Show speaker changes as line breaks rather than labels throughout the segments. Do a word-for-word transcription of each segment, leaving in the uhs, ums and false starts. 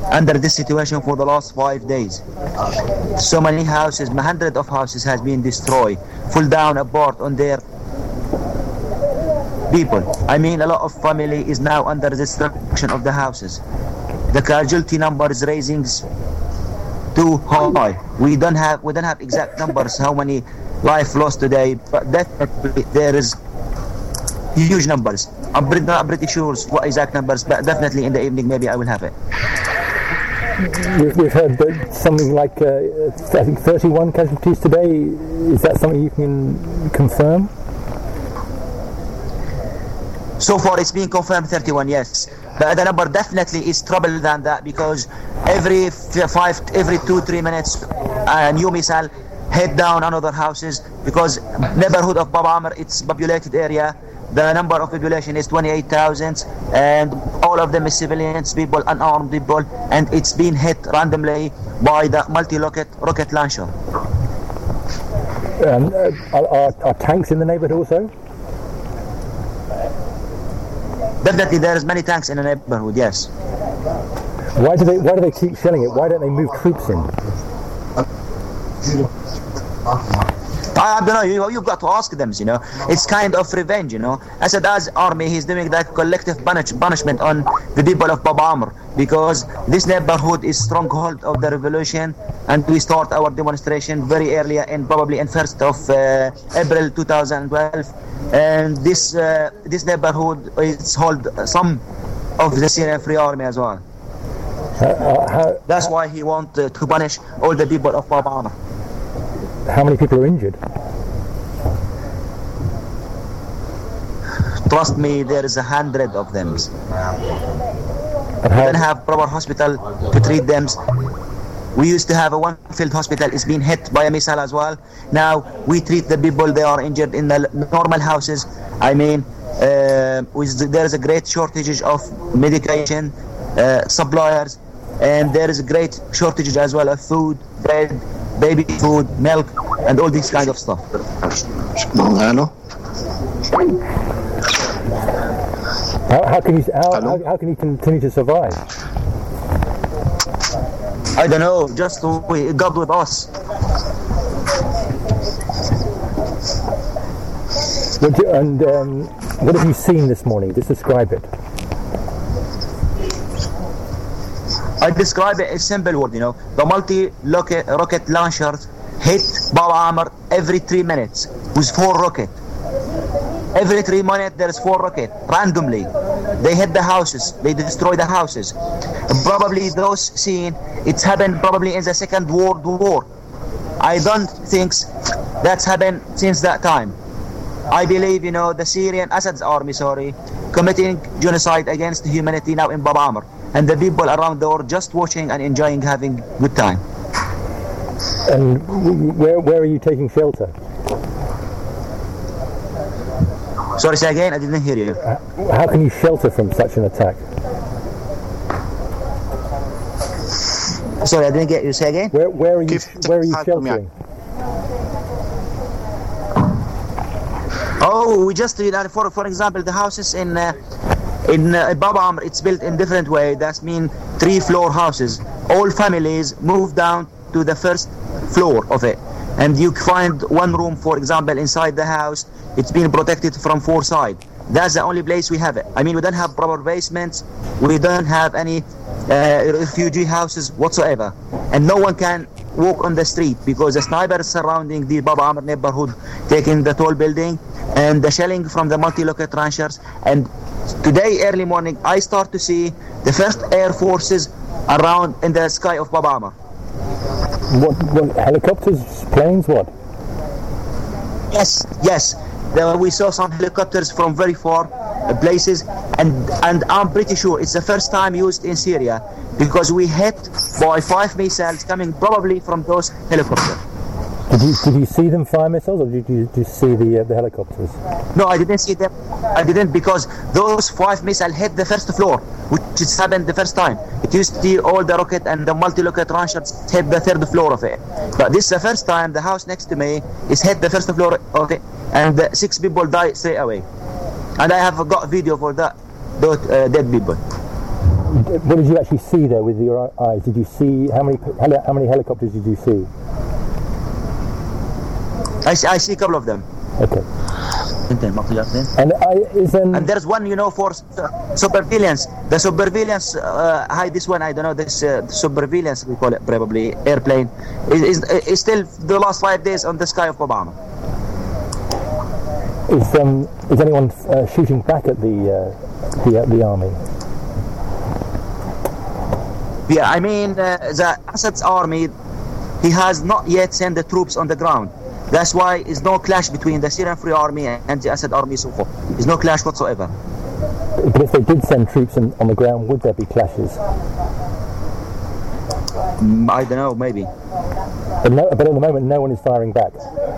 under this situation for the last five days. So many houses, hundreds of houses has been destroyed, fall down apart on their people. I mean, a lot of family is now under the destruction of the houses. The casualty number is raising too high. We don't have we don't have exact numbers how many life lost today, but definitely there is huge numbers. I'm pretty, not pretty sure what exact numbers, but definitely in the evening maybe I will have it.
We've heard that something like uh, I think thirty-one casualties today. Is that something you can confirm?
So far it's been confirmed thirty-one, yes. But the number definitely is trouble than that, because every five, every two, three minutes a new missile hit down on other houses, because neighborhood of Bab Amr, it's populated area. The number of population is twenty-eight thousand, and all of them is civilians, people, unarmed people, and it's been hit randomly by the multi-rocket rocket launcher.
Um, are, are, are tanks in the neighborhood also?
Definitely, there is many tanks in the neighborhood. Yes.
Why do they? Why do they keep shelling it? Why don't they move troops in?
I don't know. You, you've got to ask them. You know, it's kind of revenge. You know, Assad's army, he's doing that collective punish, punishment on the people of Bab Amr, because this neighborhood is stronghold of the revolution, and we start our demonstration very early, and probably in first of uh, April two thousand twelve. And this uh, this neighborhood is hold some of the Syrian Free Army as well.
Uh, uh, how,
That's why he wants uh, to punish all the people of Bab Amr.
How many people are injured?
Trust me, there is a hundred of them.
And
we don't have proper hospital to treat them. We used to have a one field hospital. It's been hit by a missile as well. Now we treat the people they are injured in the normal houses. I mean, uh, there is a great shortage of medication, uh, suppliers, and there is a great shortage as well of food, bread, baby food, milk, and all this kind of stuff.
Hello.
How, how can you how, how, how can you continue to survive?
I don't know. Just we, God with us.
What do, and um, what have you seen this morning? Just describe it.
I describe it in simple word, you know. The multi-rocket rocket launchers hit Bab Amr every three minutes with four rockets. Every three minutes there is four rockets, randomly. They hit the houses, they destroy the houses. Probably those seen, it's happened probably in the Second World War. I don't think that's happened since that time. I believe, you know, the Syrian, Assad's army, sorry, committing genocide against humanity now in Bab Amr. And the people around the world just watching and enjoying, having good time.
And where where are you taking shelter?
Sorry, say again, I didn't hear you.
How can you shelter from such an attack?
Sorry, I didn't get you. Say again.
Where where are you where are you sheltering?
Oh, we just did that. For for example, the houses in uh, in uh, Bab Amr, it's built in different way. That's mean three floor houses. All families move down to the first floor of it, and you find one room, for example, inside the house. It's been protected from four sides. That's the only place we have it. I mean, we don't have proper basements. We don't have any uh, refugee houses whatsoever, and no one can walk on the street because the snipers surrounding the Bab Amr neighborhood, taking the tall building, and the shelling from the multi-rocket launchers. And today early morning I start to see the first air forces around in the sky of Bab Amr.
What, what helicopters, planes, what?
Yes, yes. There we saw some helicopters from very far places, and and I'm pretty sure it's the first time used in Syria, because we hit by five missiles coming probably from those helicopters.
Did you did you see them fire missiles, or did you just see the uh, the helicopters?
No, I didn't see them. I didn't, because those five missiles hit the first floor, which has happened the first time. It used to be all the rocket and the multi-rocket launchers hit the third floor of it. But this is the first time the house next to me is hit the first floor of it, and the six people died straight away. And I have got video for that, those uh, dead people.
what did you actually see there with your eyes? Did you see how many heli- how many helicopters did you see?
I see, I see a couple of them.
Okay.
And
I, is an
and there's one, you know, for uh, surveillance. The surveillance, uh, hi, this one, I don't know, this uh, surveillance, we call it probably, airplane, is, is, is still the last five days on the sky of Obama.
Is um is anyone uh, shooting back at the uh, the uh, the army?
Yeah, I mean, uh, the Assad's army, he has not yet sent the troops on the ground. That's why there's no clash between the Syrian Free Army and the Assad army so far. There's no clash whatsoever.
But if they did send troops in, on the ground, would there be clashes?
Mm, I don't know, maybe.
But, no, but at the moment, no one is firing back.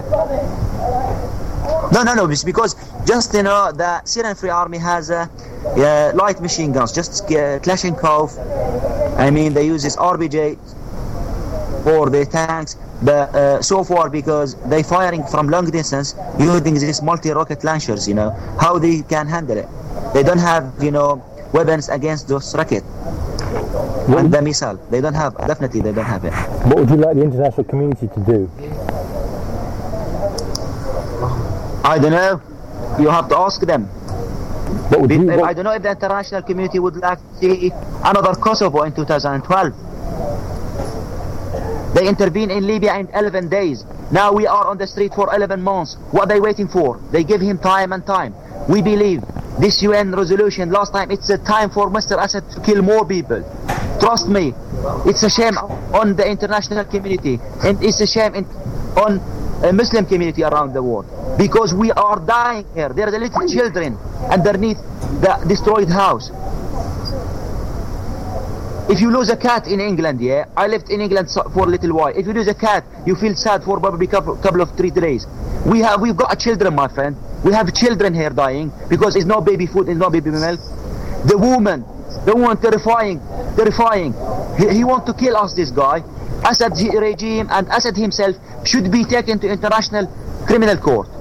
No, no, no, it's because just, you know, the Syrian Free Army has uh, uh, light machine guns, just uh, Kalashnikov. I mean, they use this R B J for the tanks. But uh, so far, because they firing from long distance using these multi-rocket launchers, you know, how they can handle it. They don't have, you know, weapons against those rockets and the missile. They don't have, definitely they don't have it.
What would you like the international community to do?
I don't know. You have to ask them.
What would you, what?
I don't know if the international community would like to see another Kosovo in two thousand twelve. They intervened in Libya in eleven days. Now we are on the street for eleven months. What are they waiting for? They give him time and time. We believe this U N resolution last time, it's a time for Mister Assad to kill more people. Trust me, it's a shame on the international community, and it's a shame in, on a Muslim community around the world, because we are dying here. There are the little children underneath the destroyed house. If you lose a cat in England, yeah, I lived in England for a little while. If you lose a cat, you feel sad for probably a couple, couple of three days. We have, we've got children, my friend. We have children here dying because there's no baby food, there's no baby milk. The woman, the woman, terrifying, terrifying. He, he wants to kill us, this guy. Assad regime and Assad himself should be taken to international criminal court.